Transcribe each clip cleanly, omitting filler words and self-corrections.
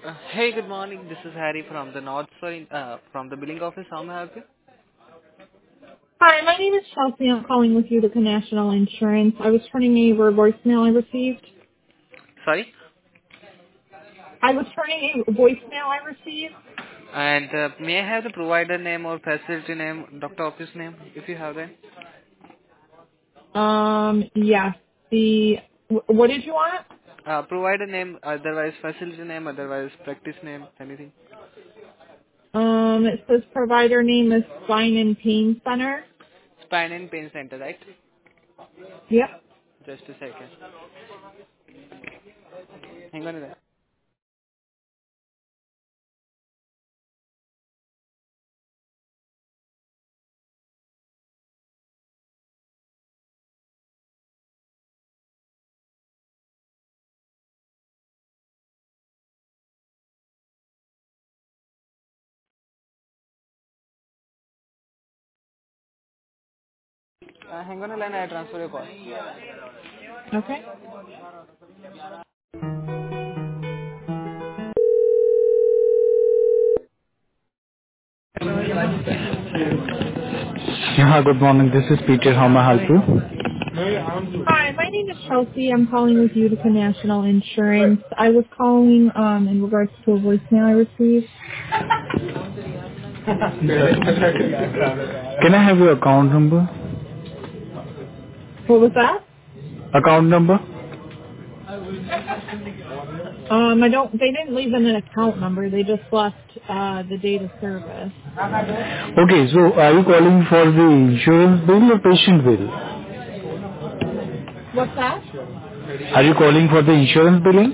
Hey, good morning. This is Harry from the from the billing office. How may I help you? Hi, my name is Chelsea. I'm calling with Utica National Insurance. I was turning over a voicemail I received. Sorry? I was turning a voicemail I received. And may I have the provider name or facility name, doctor office name, if you have that? Yes. What did you want? Provider name, otherwise facility name, otherwise practice name, anything. It says provider name is Spine and Pain Center. Spine and Pain Center, right? Yep. Just a second. Hang on a minute. Hang on a line, I transfer your call. Okay. Yeah, good morning. This is Peter. How may I help you? Hi, my name is Chelsea. I'm calling with Utica National Insurance. I was calling in regards to a voicemail I received. Can I have your account number? What was that? Account number? I don't. They didn't leave an account number. They just left the date of service. Okay, so are you calling for the insurance bill or patient bill? What's that? Are you calling for the insurance billing?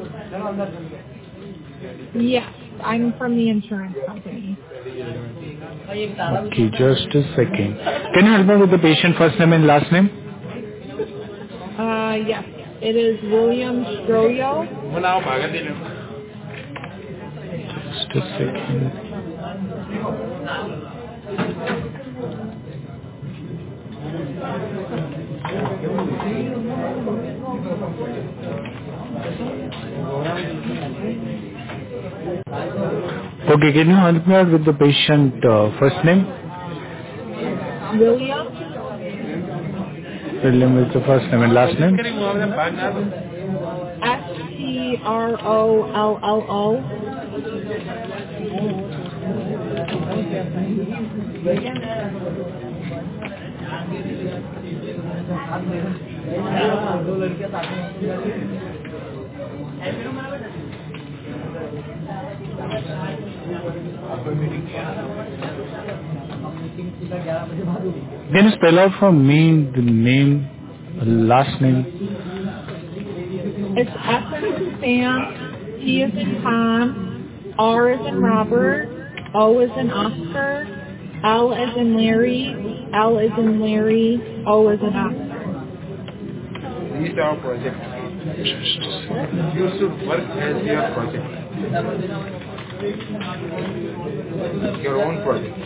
Yes, I'm from the insurance company. Okay, just a second. Can you help me with the patient first name and last name? Yes, it is William Stroyo. Just a second. Okay, can you help me out with the patient first name? William William is the first name and last name? Strolllo. Can you spell out for me the name, last name? It's S as in Sam, T as in Tom, R as in Robert, O as in Oscar, L as in Larry, L as in Larry, O as in Oscar. These are projects. You should work as your project, your own project.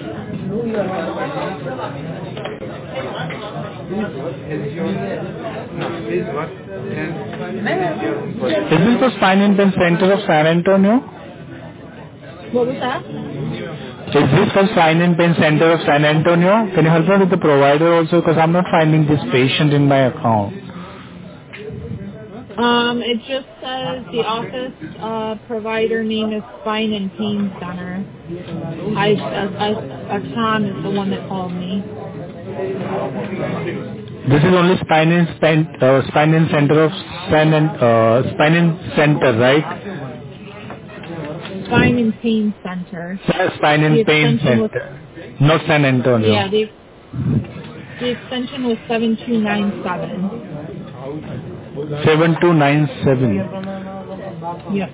Please work as your no, please work as your own project. Is this the Spine and Pain Center of San Antonio? What was that? Is this the Spine and Pain Center of San Antonio? Can you help me with the provider also because I'm not finding this patient in my account. It just says the office provider name is Spine and Pain Center. Tom is the one that called me. This is only Spine and Center of Spine and Center, right? Spine and Pain Center. Spine The and Pain extension was Center, not San Antonio. yeah, the extension was 7297. 7297. Yep.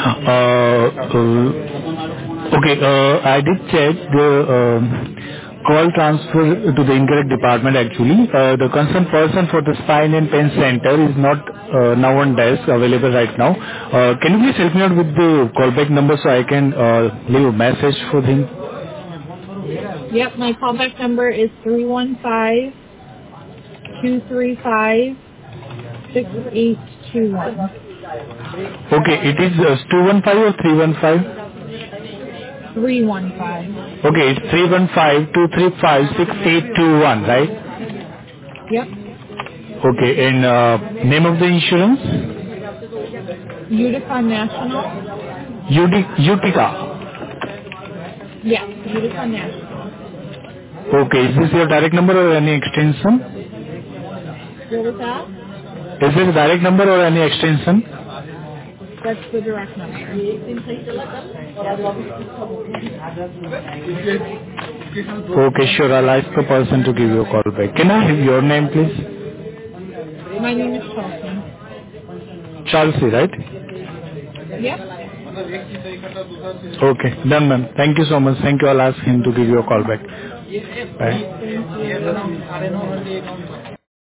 Okay, I did check the call transfer to the incorrect department actually. The concerned person for the spine and pain center is not now on desk available right now. Can you please help me out with the callback number so I can leave a message for him? Yep, my callback number is 315-235-6821. Okay, it is 215 or 315? 315. Okay, it's 315-235-6821, right? Yep. Okay, and name of the insurance? Utica National? Utica. Yes, Utica National. Okay, is this your direct number or any extension? What was that? Is this a direct number or any extension? That's the direct number. Okay, sure, I'll ask the person to give you a call back. Can I have your name, please? My name is Chelsea. Chelsea, right? Yep. Okay, done, ma'am. Thank you so much. Thank you. I'll ask him to give you a call back. Bye. Thank you.